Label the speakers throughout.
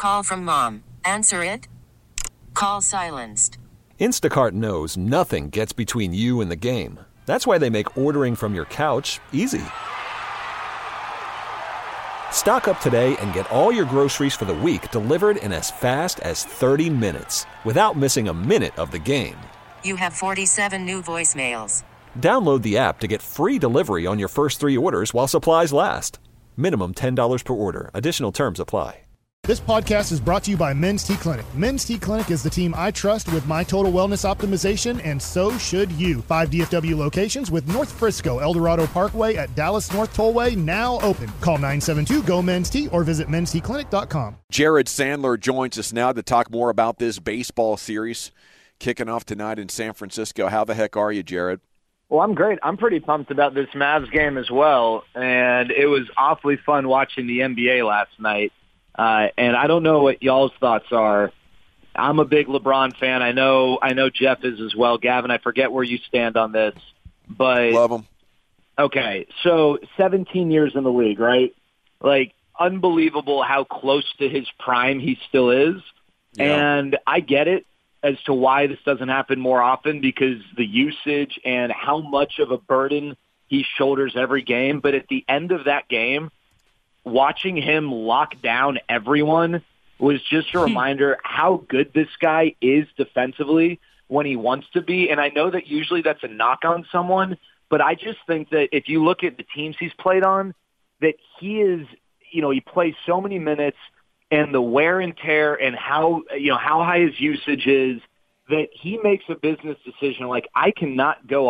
Speaker 1: Call from mom. Answer it. Call silenced.
Speaker 2: Instacart knows nothing gets between you and the game. That's why they make ordering from your couch easy. Stock up today and get all your groceries for the week delivered in as fast as 30 minutes without missing a minute of the game.
Speaker 1: You have 47 new voicemails.
Speaker 2: Download the app to get free delivery on your first 3 orders while supplies last. Minimum $10 per order. Additional terms apply.
Speaker 3: This podcast is brought to you by Men's T Clinic. Men's T Clinic is the team I trust with my total wellness optimization, and so should you. 5 DFW locations with North Frisco, El Dorado Parkway at Dallas North Tollway now open. Call 972-GO-MEN'S-T or visit menstclinic.com.
Speaker 4: Jared Sandler joins us now to talk more about this baseball series kicking off tonight in San Francisco. How the heck are you, Jared?
Speaker 5: Well, I'm great. I'm pretty pumped about this Mavs game as well, and it was awfully fun watching the NBA last night. And I don't know what y'all's thoughts are. I'm a big LeBron fan. I know Jeff is as well. Gavin, I forget where you stand on this, but
Speaker 4: love him.
Speaker 5: Okay, so 17 years in the league, right? Like, unbelievable how close to his prime he still is. Yeah. And I get it as to why this doesn't happen more often, because the usage and how much of a burden he shoulders every game. But at the end of that game, watching him lock down everyone was just a reminder how good this guy is defensively when he wants to be. And I know that usually that's a knock on someone, but I just think that if you look at the teams he's played on, that he is, he plays so many minutes, and the wear and tear and how high his usage is, that he makes a business decision like, I cannot go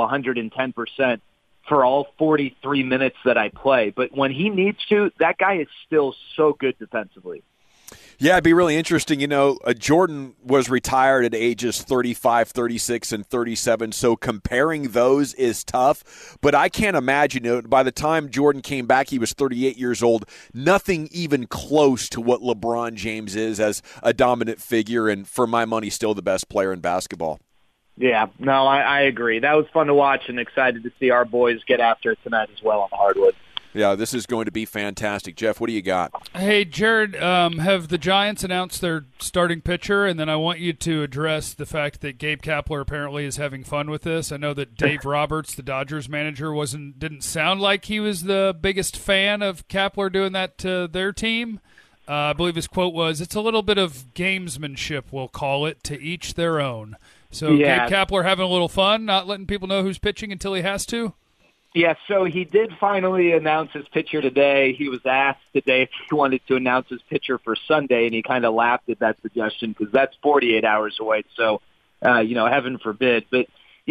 Speaker 5: 110% for all 43 minutes that I play. But when he needs to, that guy is still so good defensively.
Speaker 4: Yeah, it'd be really interesting. Jordan was retired at ages 35, 36, and 37, so comparing those is tough. But I can't imagine, by the time Jordan came back, he was 38 years old, nothing even close to what LeBron James is as a dominant figure, and for my money, still the best player in basketball.
Speaker 5: Yeah, no, I agree. That was fun to watch, and excited to see our boys get after it tonight as well on the hardwood.
Speaker 4: Yeah, this is going to be fantastic. Jeff, what do you got?
Speaker 6: Hey, Jared, have the Giants announced their starting pitcher? And then I want you to address the fact that Gabe Kapler apparently is having fun with this. I know that Dave Roberts, the Dodgers manager, didn't sound like he was the biggest fan of Kapler doing that to their team. I believe his quote was, "It's a little bit of gamesmanship, we'll call it, to each their own." So yeah. Gabe Kapler having a little fun, not letting people know who's pitching until he has to?
Speaker 5: Yeah, so he did finally announce his pitcher today. He was asked today if he wanted to announce his pitcher for Sunday, and he kind of laughed at that suggestion because that's 48 hours away. So, heaven forbid. But,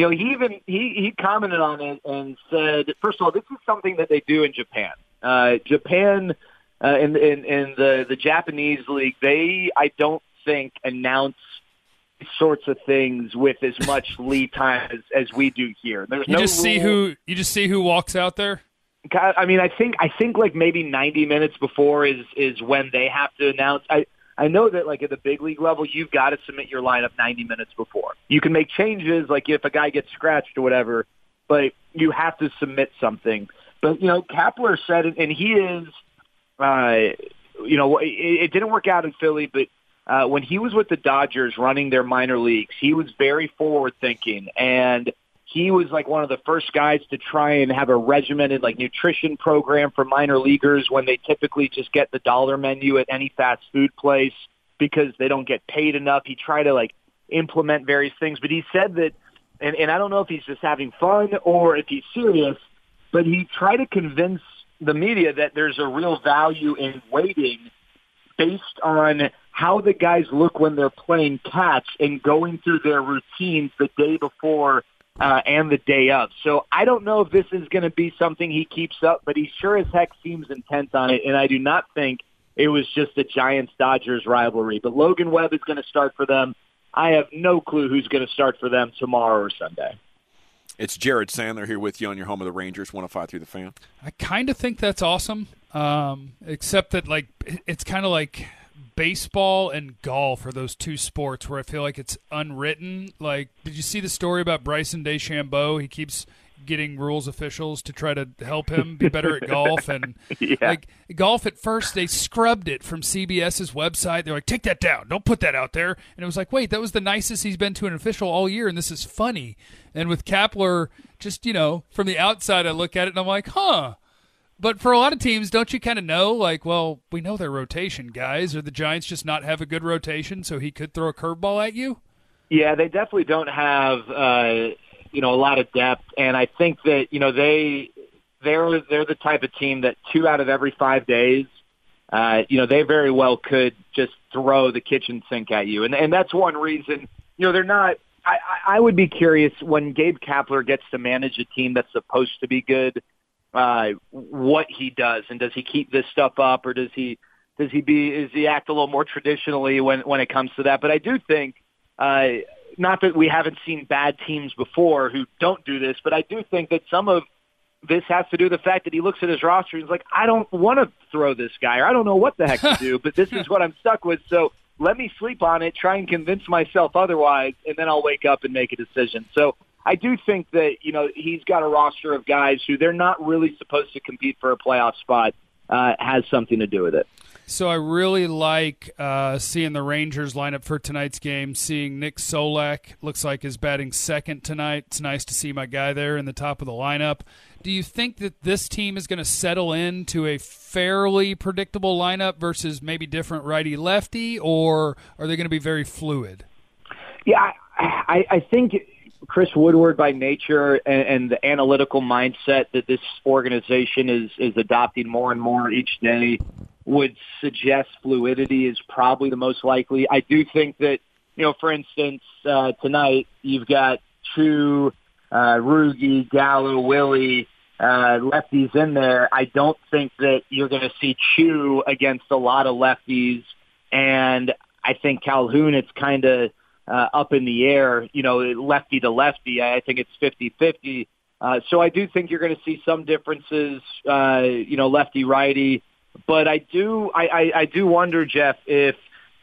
Speaker 5: he commented on it and said, first of all, this is something that they do in Japan. Japan, in the Japanese league, I don't think, announce sorts of things with as much lead time as we do here. There's
Speaker 6: you just see who walks out there.
Speaker 5: I mean, I think like maybe 90 minutes before is when they have to announce. I know that like at the big league level, you've got to submit your lineup 90 minutes before. You can make changes, like if a guy gets scratched or whatever, but you have to submit something. But Kapler said it, and he is, it didn't work out in Philly, but. When he was with the Dodgers running their minor leagues, he was very forward-thinking, and he was like one of the first guys to try and have a regimented like nutrition program for minor leaguers when they typically just get the dollar menu at any fast food place because they don't get paid enough. He tried to like implement various things, but he said that, and I don't know if he's just having fun or if he's serious, but he tried to convince the media that there's a real value in waiting based on how the guys look when they're playing catch and going through their routines the day before and the day of. So I don't know if this is going to be something he keeps up, but he sure as heck seems intent on it, and I do not think it was just a Giants-Dodgers rivalry. But Logan Webb is going to start for them. I have no clue who's going to start for them tomorrow or Sunday.
Speaker 4: It's Jared Sandler here with you on your home of the Rangers, 105 through the Fan.
Speaker 6: I kind of think that's awesome, except that like it's kind of like baseball and golf are those two sports where I feel like it's unwritten. Like, did you see the story about Bryson DeChambeau? He keeps getting rules officials to try to help him be better at golf. And like golf at first, they scrubbed it from CBS's website. They're like, take that down. Don't put that out there. And it was like, wait, that was the nicest he's been to an official all year, and this is funny. And with Kapler, just, from the outside, I look at it and I'm like, huh. But for a lot of teams, don't you kind of know, like, well, we know their rotation, guys. Or the Giants just not have a good rotation, so he could throw a curveball at you?
Speaker 5: Yeah, they definitely don't have, a lot of depth. And I think that, they're the type of team that 2 out of every 5 days, they very well could just throw the kitchen sink at you. And that's one reason, they're not – I would be curious when Gabe Kapler gets to manage a team that's supposed to be good, what he does, and does he keep this stuff up, or does he act a little more traditionally when it comes to that? But I do think, not that we haven't seen bad teams before who don't do this, but I do think that some of this has to do with the fact that he looks at his roster and he's like, I don't want to throw this guy, or I don't know what the heck to do, but this is what I'm stuck with. So let me sleep on it, try and convince myself otherwise, and then I'll wake up and make a decision. So I do think that, he's got a roster of guys who they're not really supposed to compete for a playoff spot, has something to do with it.
Speaker 6: So I really like seeing the Rangers lineup for tonight's game, seeing Nick Solak looks like is batting second tonight. It's nice to see my guy there in the top of the lineup. Do you think that this team is going to settle into a fairly predictable lineup versus maybe different righty-lefty, or are they going to be very fluid?
Speaker 5: Yeah, I think Chris Woodward by nature and the analytical mindset that this organization is adopting more and more each day would suggest fluidity is probably the most likely. I do think that, for instance, tonight you've got two Rugi, Gallo, Willie, lefties in there. I don't think that you're going to see Chu against a lot of lefties, and I think Calhoun, it's kind of up in the air, lefty to lefty. I think it's 50-50. So I do think you're going to see some differences, lefty-righty. But I do wonder, Jeff, if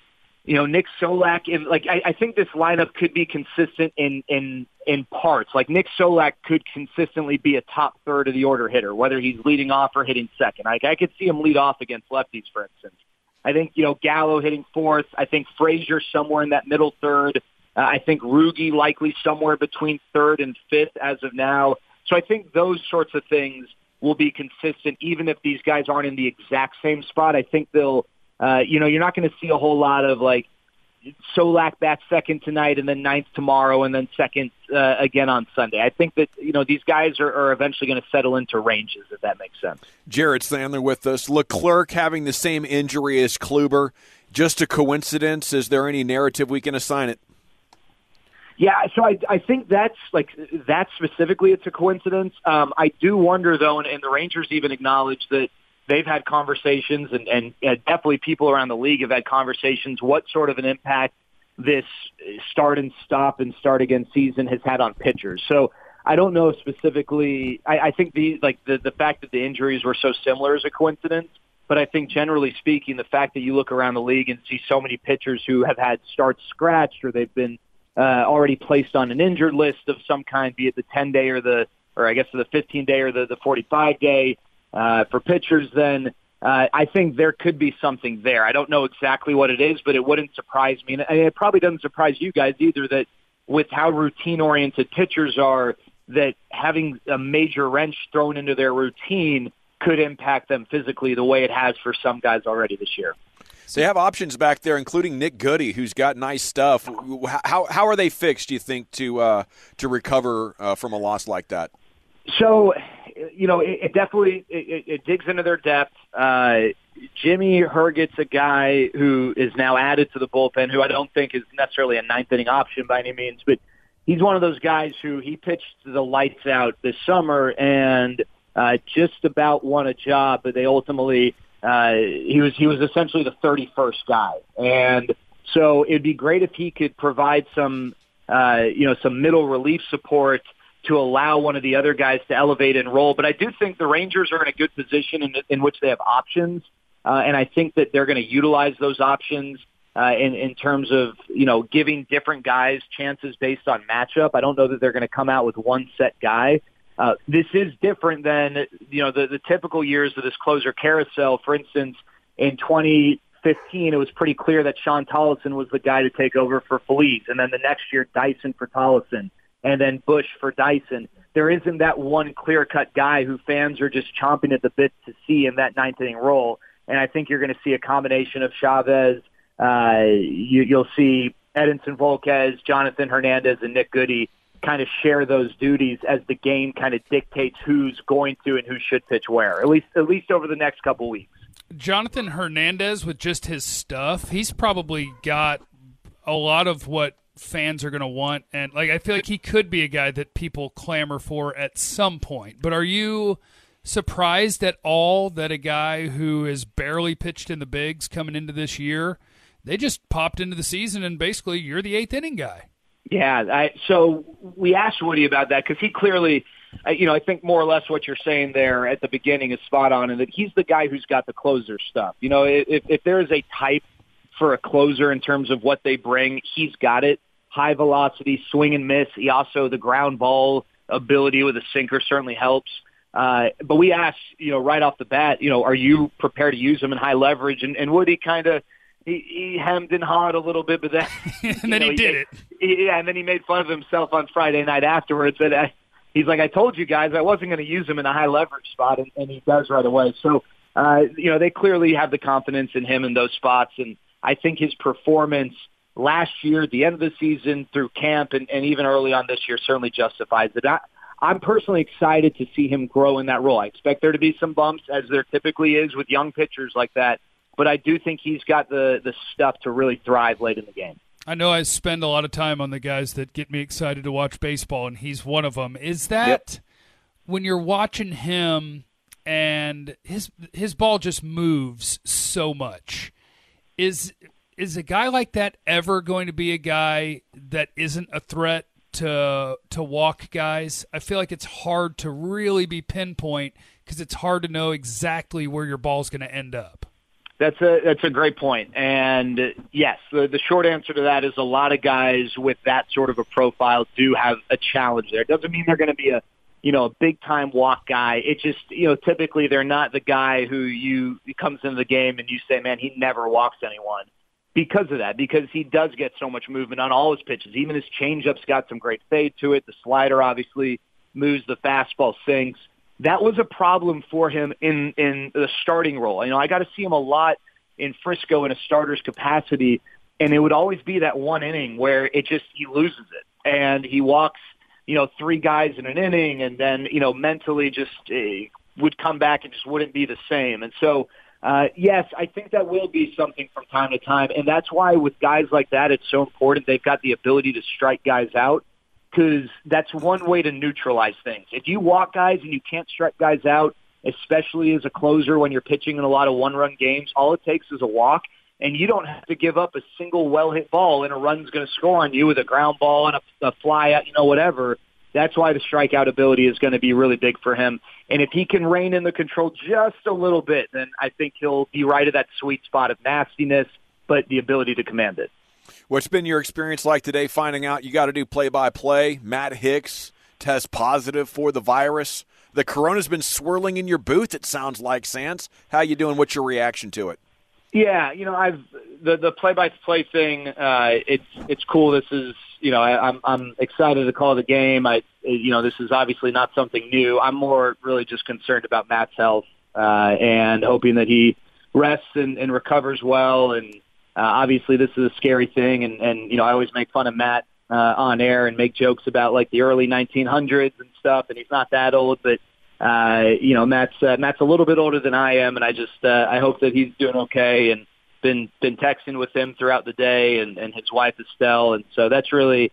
Speaker 5: Nick Solak, I think this lineup could be consistent in parts. Like Nick Solak could consistently be a top third of the order hitter, whether he's leading off or hitting second. I could see him lead off against lefties, for instance. I think Gallo hitting fourth. I think Frazier somewhere in that middle third. I think Rugi likely somewhere between third and fifth as of now. So I think those sorts of things will be consistent, even if these guys aren't in the exact same spot. I think they'll, you're not going to see a whole lot of like Solak bats second tonight and then ninth tomorrow and then second again on Sunday. I think that, these guys are eventually going to settle into ranges, if that makes sense.
Speaker 4: Jarrett Sandler with us. Leclerc having the same injury as Kluber. Just a coincidence? Is there any narrative we can assign it?
Speaker 5: Yeah, so I think that specifically it's a coincidence. I do wonder, though, and the Rangers even acknowledge that they've had conversations, and definitely people around the league have had conversations, what sort of an impact this start start again season has had on pitchers. So I don't know specifically. I think the fact that the injuries were so similar is a coincidence. But I think generally speaking, the fact that you look around the league and see so many pitchers who have had starts scratched or they've been already placed on an injured list of some kind, be it the 10-day or the 15-day or the 45-day for pitchers, then I think there could be something there. I don't know exactly what it is, but it wouldn't surprise me. And it probably doesn't surprise you guys either that with how routine-oriented pitchers are, that having a major wrench thrown into their routine could impact them physically the way it has for some guys already this year.
Speaker 4: They have options back there, including Nick Goody, who's got nice stuff. How are they fixed, do you think, to recover from a loss like that?
Speaker 5: So, it definitely it digs into their depth. Jimmy Herget's a guy who is now added to the bullpen, who I don't think is necessarily a ninth-inning option by any means, but he's one of those guys who he pitched the lights out this summer and just about won a job, but they ultimately he was essentially the 31st guy. And so it'd be great if he could provide some middle relief support to allow one of the other guys to elevate and roll. But I do think the Rangers are in a good position in which they have options. And I think that they're going to utilize those options in terms of, giving different guys chances based on matchup. I don't know that they're going to come out with one set guy. This is different than, the typical years of this closer carousel. For instance, in 2015, it was pretty clear that Sean Tollefson was the guy to take over for Feliz. And then the next year, Dyson for Tollefson, and then Bush for Dyson. There isn't that one clear-cut guy who fans are just chomping at the bit to see in that ninth inning role. And I think you're going to see a combination of Chavez. You'll see Edinson Volquez, Jonathan Hernandez, and Nick Goody kind of share those duties as the game kind of dictates who's going to and who should pitch where, at least over the next couple weeks.
Speaker 6: Jonathan Hernandez, with just his stuff, he's probably got a lot of what fans are going to want. And I feel like he could be a guy that people clamor for at some point. But are you surprised at all that a guy who has barely pitched in the bigs coming into this year, they just popped into the season and basically you're the eighth inning guy?
Speaker 5: Yeah, so we asked Woody about that because he clearly, I think more or less what you're saying there at the beginning is spot on, and that he's the guy who's got the closer stuff. If there is a type for a closer in terms of what they bring, he's got it. High velocity, swing and miss. He also, the ground ball ability with a sinker certainly helps. But we asked, right off the bat, are you prepared to use him in high leverage? And Woody kind of, he hemmed and hawed a little bit, but then
Speaker 6: and then he did it.
Speaker 5: Yeah, and then he made fun of himself on Friday night afterwards. And he's like, I told you guys I wasn't going to use him in a high leverage spot, and he does right away. So, they clearly have the confidence in him in those spots, and I think his performance last year, at the end of the season, through camp, and even early on this year, certainly justifies it. I'm personally excited to see him grow in that role. I expect there to be some bumps, as there typically is with young pitchers like that, but I do think he's got the stuff to really thrive late in the game.
Speaker 6: I know I spend a lot of time on the guys that get me excited to watch baseball, and he's one of them. Is that when you're watching him and his ball just moves so much, is a guy like that ever going to be a guy that isn't a threat to walk guys? I feel like it's hard to really be pinpoint because it's hard to know exactly where your ball's going to end up.
Speaker 5: That's a great point. And yes, the short answer to that is a lot of guys with that sort of a profile do have a challenge there. It doesn't mean they're going to be a big time walk guy. It just, typically they're not the guy who comes into the game and you say, man, he never walks anyone. Because of that, because he does get so much movement on all his pitches. Even his changeup's got some great fade to it. The slider obviously moves, the fastball sinks. That was a problem for him in the starting role. I got to see him a lot in Frisco in a starter's capacity, and it would always be that one inning where he loses it. And he walks, three guys in an inning, and then, mentally just would come back and just wouldn't be the same. And so, yes, I think that will be something from time to time, and that's why with guys like that, it's so important they've got the ability to strike guys out, because that's one way to neutralize things. If you walk guys and you can't strike guys out, especially as a closer when you're pitching in a lot of one-run games, all it takes is a walk, and you don't have to give up a single well-hit ball, and a run's going to score on you with a ground ball and a fly out, whatever. That's why the strikeout ability is going to be really big for him. And if he can rein in the control just a little bit, then I think he'll be right at that sweet spot of nastiness, but the ability to command it.
Speaker 4: What's been your experience like today finding out you got to do play-by-play? Matt Hicks tests positive for the virus. The corona's been swirling in your booth, it sounds like, Sands. How you doing? What's your reaction to it?
Speaker 5: Yeah, I've the play-by-play thing. It's cool. This is, I'm excited to call the game. This is obviously not something new. I'm more really just concerned about Matt's health and hoping that he rests and recovers well. And obviously, this is a scary thing. And I always make fun of Matt on air and make jokes about like the early 1900s and stuff. And he's not that old, but Matt's a little bit older than I am, and I hope that he's doing okay, and been texting with him throughout the day, and his wife Estelle, and so that's really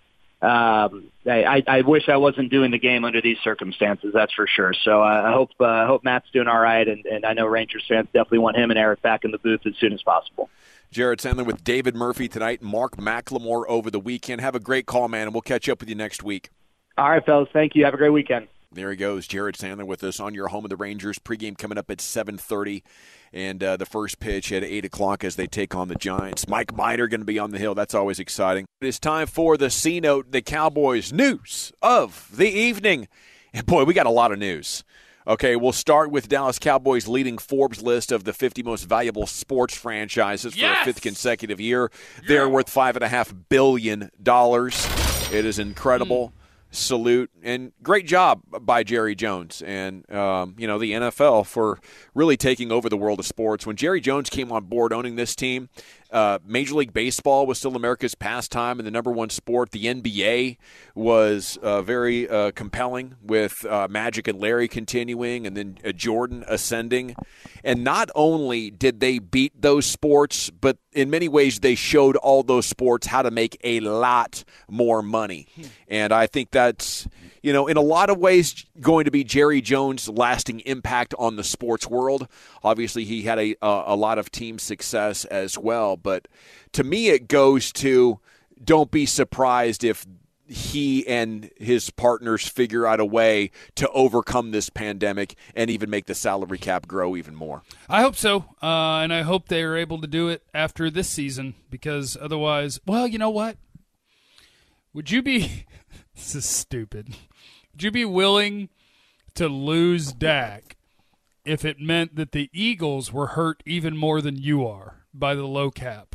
Speaker 5: I wish I wasn't doing the game under these circumstances, that's for sure. So I hope Matt's doing all right, and I know Rangers fans definitely want him and Eric back in the booth as soon as possible.
Speaker 4: Jared Sandler with David Murphy tonight, Mark McLemore over the weekend. Have a great call, man, and we'll catch up with you next week.
Speaker 5: All right, fellas. Thank you. Have a great weekend.
Speaker 4: There he goes, Jared Sandler with us on your home of the Rangers. Pregame coming up at 7:30, and the first pitch at 8 o'clock as they take on the Giants. Mike Minor going to be on the hill. That's always exciting. It's time for the C-Note, the Cowboys news of the evening. And, boy, we got a lot of news. Okay, we'll start with Dallas Cowboys leading Forbes list of the 50 most valuable sports franchises for a fifth consecutive year. They're worth $5.5 billion. It is incredible. Salute and great job by Jerry Jones and the NFL for really taking over the world of sports. When Jerry Jones came on board owning this team, Major League Baseball was still America's pastime and the number one sport. The NBA was very compelling with Magic and Larry continuing and then Jordan ascending. And not only did they beat those sports, but in many ways they showed all those sports how to make a lot more money. And I think that's, in a lot of ways going to be Jerry Jones' lasting impact on the sports world. Obviously, he had a lot of team success as well. But to me, it goes to don't be surprised if he and his partners figure out a way to overcome this pandemic and even make the salary cap grow even more.
Speaker 6: I hope so, and I hope they are able to do it after this season because otherwise, well, you know what? Would you be – this is stupid. Would you be willing to lose Dak if it meant that the Eagles were hurt even more than you are by the low cap?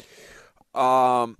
Speaker 4: So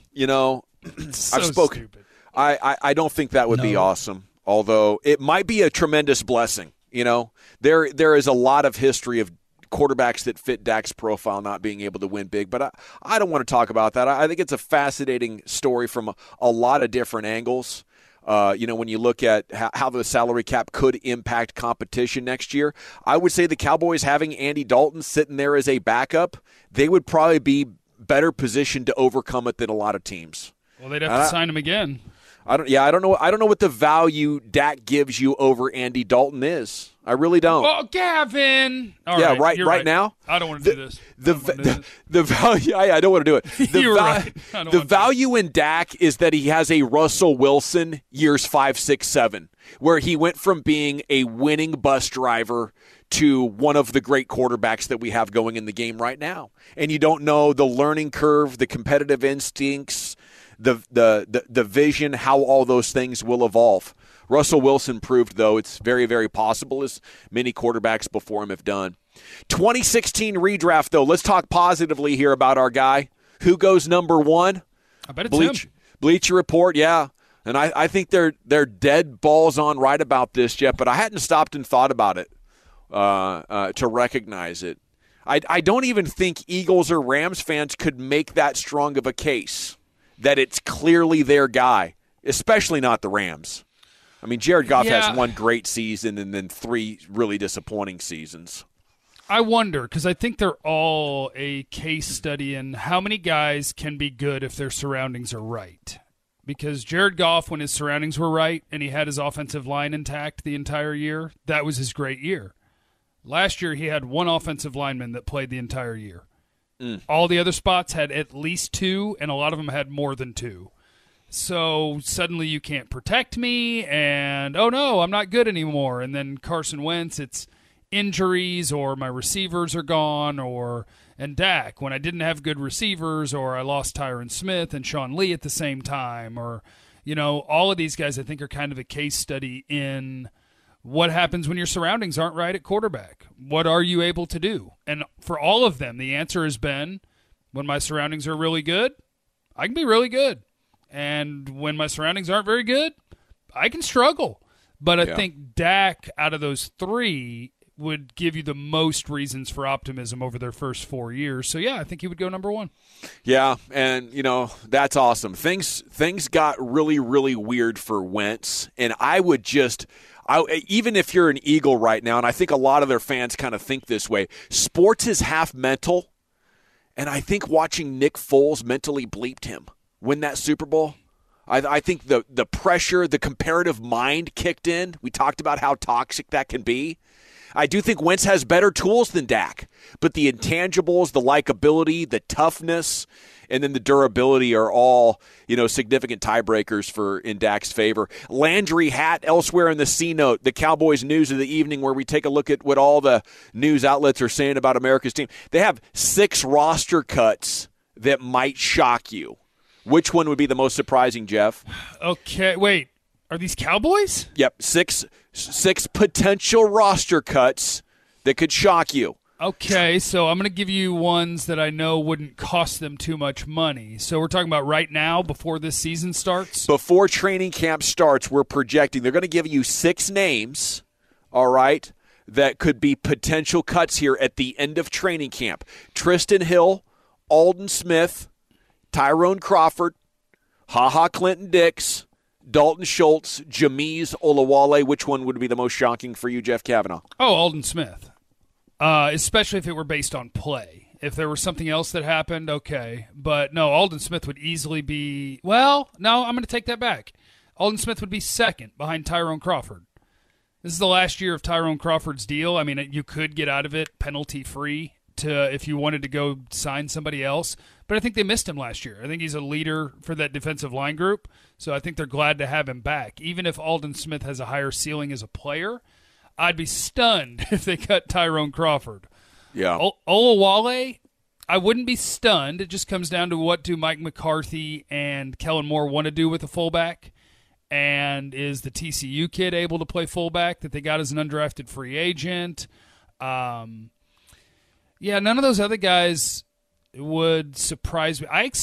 Speaker 4: I've spoken.
Speaker 6: Stupid.
Speaker 4: I don't think that would be awesome, although it might be a tremendous blessing. There is a lot of history of quarterbacks that fit Dak's profile not being able to win big, but I don't want to talk about that. I think it's a fascinating story from a lot of different angles. When you look at how the salary cap could impact competition next year, I would say the Cowboys having Andy Dalton sitting there as a backup, they would probably be better positioned to overcome it than a lot of teams.
Speaker 6: Well, they'd have to sign him again.
Speaker 4: I don't know. I don't know what the value Dak gives you over Andy Dalton is. I really don't.
Speaker 6: Oh, Gavin.
Speaker 4: Right now.
Speaker 6: I don't want to do this.
Speaker 4: The value. I don't want to do it. The value in Dak is that he has a Russell Wilson years 5, 6, 7, where he went from being a winning bus driver to one of the great quarterbacks that we have going in the game right now. And you don't know the learning curve, the competitive instincts, the vision, how all those things will evolve. Russell Wilson proved, though, it's very, very possible, as many quarterbacks before him have done. 2016 redraft, though. Let's talk positively here about our guy. Who goes number one?
Speaker 6: I bet it's him.
Speaker 4: Bleacher Report, yeah. And I think they're dead balls on right about this, Jeff, but I hadn't stopped and thought about it to recognize it. I don't even think Eagles or Rams fans could make that strong of a case that it's clearly their guy, especially not the Rams. I mean, Jared Goff has one great season and then 3 really disappointing seasons.
Speaker 6: I wonder, because I think they're all a case study in how many guys can be good if their surroundings are right. Because Jared Goff, when his surroundings were right and he had his offensive line intact the entire year, that was his great year. Last year, he had 1 offensive lineman that played the entire year. All the other spots had at least 2, and a lot of them had more than 2. So suddenly you can't protect me, and, oh, no, I'm not good anymore. And then Carson Wentz, it's injuries or my receivers are gone, and Dak, when I didn't have good receivers, or I lost Tyron Smith and Sean Lee at the same time, or, all of these guys I think are kind of a case study in what happens when your surroundings aren't right at quarterback. What are you able to do? And for all of them, the answer has been, when my surroundings are really good, I can be really good. And when my surroundings aren't very good, I can struggle. But I think Dak, out of those 3, would give you the most reasons for optimism over their first 4 years. So, I think he would go number 1.
Speaker 4: Yeah, and, that's awesome. Things got really, really weird for Wentz, and I would even if you're an Eagle right now, and I think a lot of their fans kind of think this way, sports is half mental, and I think watching Nick Foles mentally bleeped him win that Super Bowl. I think the pressure, the comparative mind kicked in. We talked about how toxic that can be. I do think Wentz has better tools than Dak, but the intangibles, the likability, the toughness, and then the durability are all, significant tiebreakers in Dak's favor. Landry hat elsewhere in the C-Note, the Cowboys news of the evening, where we take a look at what all the news outlets are saying about America's team. They have 6 roster cuts that might shock you. Which one would be the most surprising, Jeff?
Speaker 6: Okay, wait. Are these Cowboys?
Speaker 4: Yep, six potential roster cuts that could shock you.
Speaker 6: Okay, so I'm going to give you ones that I know wouldn't cost them too much money. So we're talking about right now, before this season starts?
Speaker 4: Before training camp starts, we're projecting they're going to give you 6 names, all right, that could be potential cuts here at the end of training camp. Tristan Hill, Aldon Smith, Tyrone Crawford, HaHa Clinton-Dix, Dalton Schultz, Jameez Olawale. Which one would be the most shocking for you, Jeff Kavanaugh?
Speaker 6: Oh, Aldon Smith. Especially if it were based on play. If there was something else that happened, okay. But no, Aldon Smith would easily be – well, no, I'm going to take that back. Aldon Smith would be second behind Tyrone Crawford. This is the last year of Tyrone Crawford's deal. I mean, you could get out of it penalty-free if you wanted to go sign somebody else. But I think they missed him last year. I think he's a leader for that defensive line group, so I think they're glad to have him back. Even if Aldon Smith has a higher ceiling as a player, I'd be stunned if they cut Tyrone Crawford.
Speaker 4: Yeah.
Speaker 6: Olawale, I wouldn't be stunned. It just comes down to what do Mike McCarthy and Kellen Moore want to do with a fullback. And is the TCU kid able to play fullback that they got as an undrafted free agent? None of those other guys would surprise me. I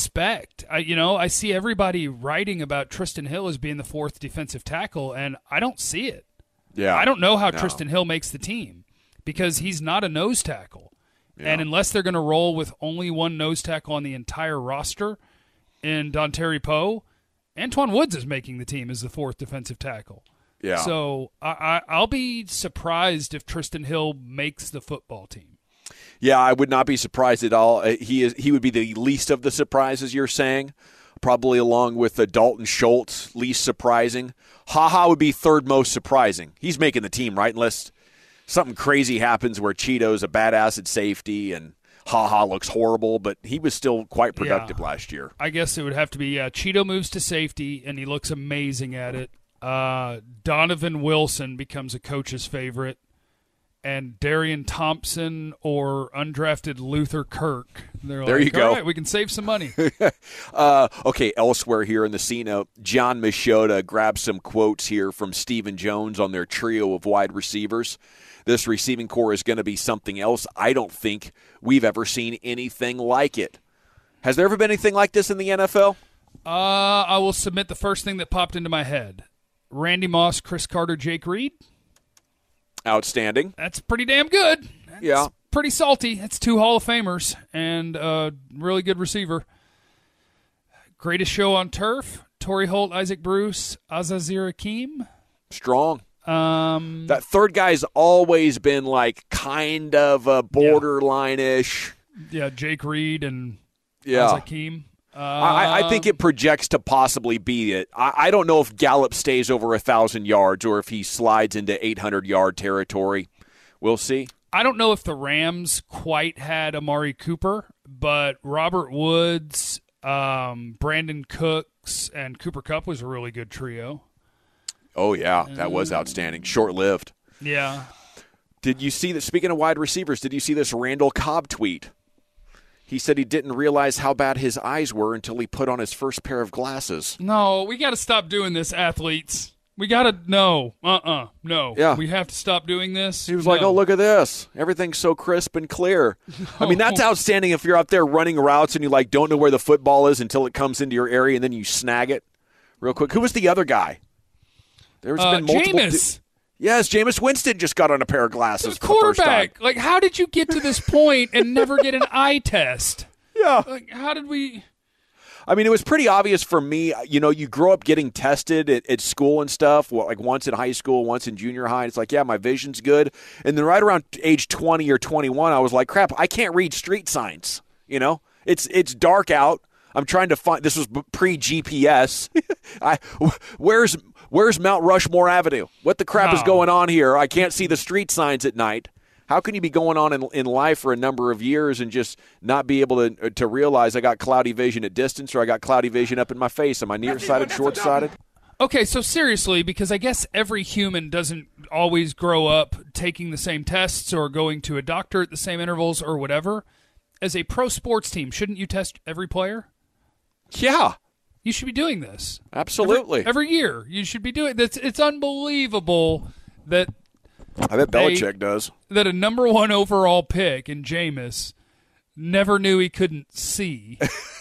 Speaker 6: see everybody writing about Tristan Hill as being the 4th defensive tackle, and I don't see it.
Speaker 4: Yeah.
Speaker 6: I don't know how Tristan Hill makes the team because he's not a nose tackle. Yeah. And unless they're going to roll with only one nose tackle on the entire roster in Dontari Poe, Antoine Woods is making the team as the 4th defensive tackle.
Speaker 4: Yeah.
Speaker 6: So I'll be surprised if Tristan Hill makes the football team.
Speaker 4: Yeah, I would not be surprised at all. He would be the least of the surprises you're saying, probably along with Dalton Schultz, least surprising. HaHa would be 3rd most surprising. He's making the team, right? Unless something crazy happens where Cheeto's a badass at safety and HaHa looks horrible, but he was still quite productive last year.
Speaker 6: I guess it would have to be Cheeto moves to safety, and he looks amazing at it. Donovan Wilson becomes a coach's favorite. And Darian Thompson or undrafted Luther Kirk. There you
Speaker 4: go.
Speaker 6: All right, we can save some money.
Speaker 4: Okay, elsewhere here in the C-Note, John Machota grabbed some quotes here from Stephen Jones on their trio of wide receivers. This receiving core is going to be something else. I don't think we've ever seen anything like it. Has there ever been anything like this in the NFL?
Speaker 6: I will submit the first thing that popped into my head. Randy Moss, Chris Carter, Jake Reed.
Speaker 4: Outstanding.
Speaker 6: That's pretty damn good. That's pretty salty. That's 2 Hall of Famers and a really good receiver. Greatest show on turf, Torrey Holt, Isaac Bruce, Azazir Hakeem.
Speaker 4: Strong. That third guy's always been like kind of a borderline-ish.
Speaker 6: Yeah, Jake Reed and Hakeem.
Speaker 4: I think it projects to possibly be it. I don't know if Gallup stays over 1,000 yards or if he slides into 800-yard territory. We'll see.
Speaker 6: I don't know if the Rams quite had Amari Cooper, but Robert Woods, Brandon Cooks, and Cooper Kupp was a really good trio.
Speaker 4: Oh, yeah. That was outstanding. Short-lived.
Speaker 6: Yeah.
Speaker 4: Did you see that? Speaking of wide receivers, did you see this Randall Cobb tweet? He said he didn't realize how bad his eyes were until he put on his first pair of glasses.
Speaker 6: No, we got to stop doing this, athletes. We got to, no.
Speaker 4: Yeah.
Speaker 6: We have to stop doing this.
Speaker 4: He was like, oh, look at this. Everything's so crisp and clear. I mean, that's outstanding if you're out there running routes and you don't know where the football is until it comes into your area and then you snag it real quick. Who was the other guy? There's been multiple.
Speaker 6: Jameis.
Speaker 4: Yes, Jameis Winston just got on a pair of glasses for the first time.
Speaker 6: Quarterback. How did you get to this point and never get an eye test?
Speaker 4: Yeah.
Speaker 6: How did we?
Speaker 4: I mean, it was pretty obvious for me. You grow up getting tested at school and stuff, once in high school, once in junior high. It's my vision's good. And then right around age 20 or 21, I was like, crap, I can't read street signs. It's dark out. I'm trying to find – this was pre-GPS. Where's Mount Rushmore Avenue? What the crap is going on here? I can't see the street signs at night. How can you be going on in life for a number of years and just not be able to realize I got cloudy vision at distance or I got cloudy vision up in my face? Am I nearsighted, short-sighted?
Speaker 6: Okay, so seriously, because I guess every human doesn't always grow up taking the same tests or going to a doctor at the same intervals or whatever. As a pro sports team, shouldn't you test every player?
Speaker 4: Yeah.
Speaker 6: You should be doing this.
Speaker 4: Absolutely.
Speaker 6: Every year. You should be doing this. It's unbelievable that
Speaker 4: I bet Belichick does.
Speaker 6: That a number 1 overall pick in Jameis never knew he couldn't see.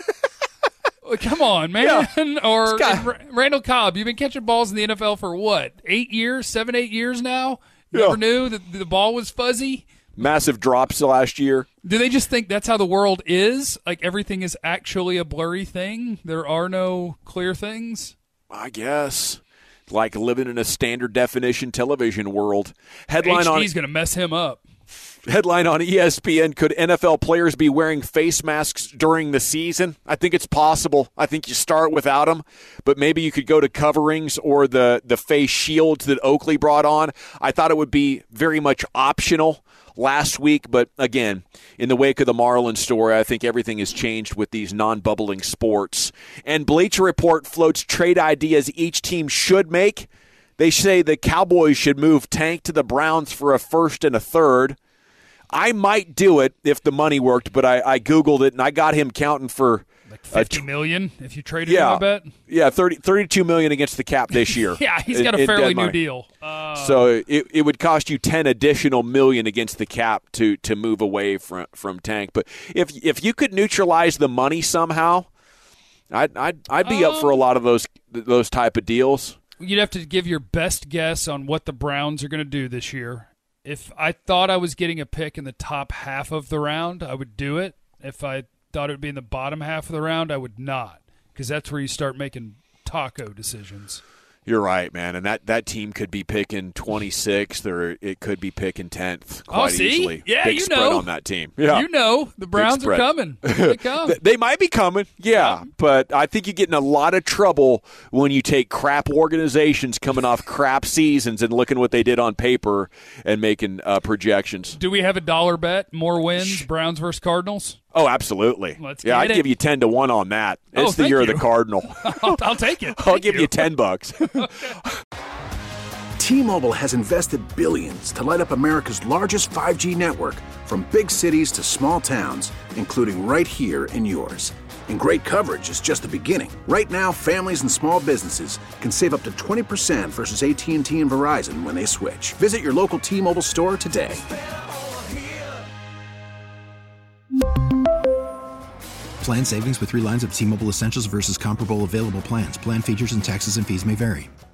Speaker 6: Come on, man. Yeah. Or Randall Cobb, you've been catching balls in the NFL for what, 8 years, 7, 8 years now? Never knew that the ball was fuzzy?
Speaker 4: Massive drops last year.
Speaker 6: Do they just think that's how the world is? Like everything is actually a blurry thing? There are no clear things?
Speaker 4: I guess. Like living in a standard definition television world.
Speaker 6: HD's going to mess him up.
Speaker 4: Headline on ESPN, could NFL players be wearing face masks during the season? I think it's possible. I think you start without them, but maybe you could go to coverings or the face shields that Oakley brought on. I thought it would be very much optional last week, but again, in the wake of the Marlins story, I think everything has changed with these non-bubbling sports. And Bleacher Report floats trade ideas each team should make. They say the Cowboys should move Tank to the Browns for a first and a third. I might do it if the money worked, but I Googled it, and I got him counting for
Speaker 6: like $50 million if you traded him, I bet.
Speaker 4: Yeah, $32 million against the cap this year.
Speaker 6: Yeah, he's got a fairly new deal.
Speaker 4: So it would cost you $10 additional million against the cap to move away from Tank. But if you could neutralize the money somehow, I'd be up for a lot of those type of deals.
Speaker 6: You'd have to give your best guess on what the Browns are going to do this year. If I thought I was getting a pick in the top half of the round, I would do it. If I thought it would be in the bottom half of the round, I would not, because that's where you start making taco decisions.
Speaker 4: You're right, man, and that team could be picking 26th, or it could be picking 10th quite easily.
Speaker 6: Yeah,
Speaker 4: Big spread on that team. Yeah,
Speaker 6: the Browns are coming. They come.
Speaker 4: They might be coming, but I think you get in a lot of trouble when you take crap organizations coming off crap seasons and looking what they did on paper and making projections.
Speaker 6: Do we have a dollar bet? More wins, Browns versus Cardinals?
Speaker 4: Oh, absolutely. I'd give you 10-1 on that. It's the year of the Cardinal.
Speaker 6: I'll take it.
Speaker 4: I'll give you $10.
Speaker 7: T-Mobile has invested billions to light up America's largest 5G network, from big cities to small towns, including right here in yours. And great coverage is just the beginning. Right now, families and small businesses can save up to 20% versus AT&T and Verizon when they switch. Visit your local T-Mobile store today.
Speaker 8: Plan savings with 3 lines of T-Mobile Essentials versus comparable available plans. Plan features and taxes and fees may vary.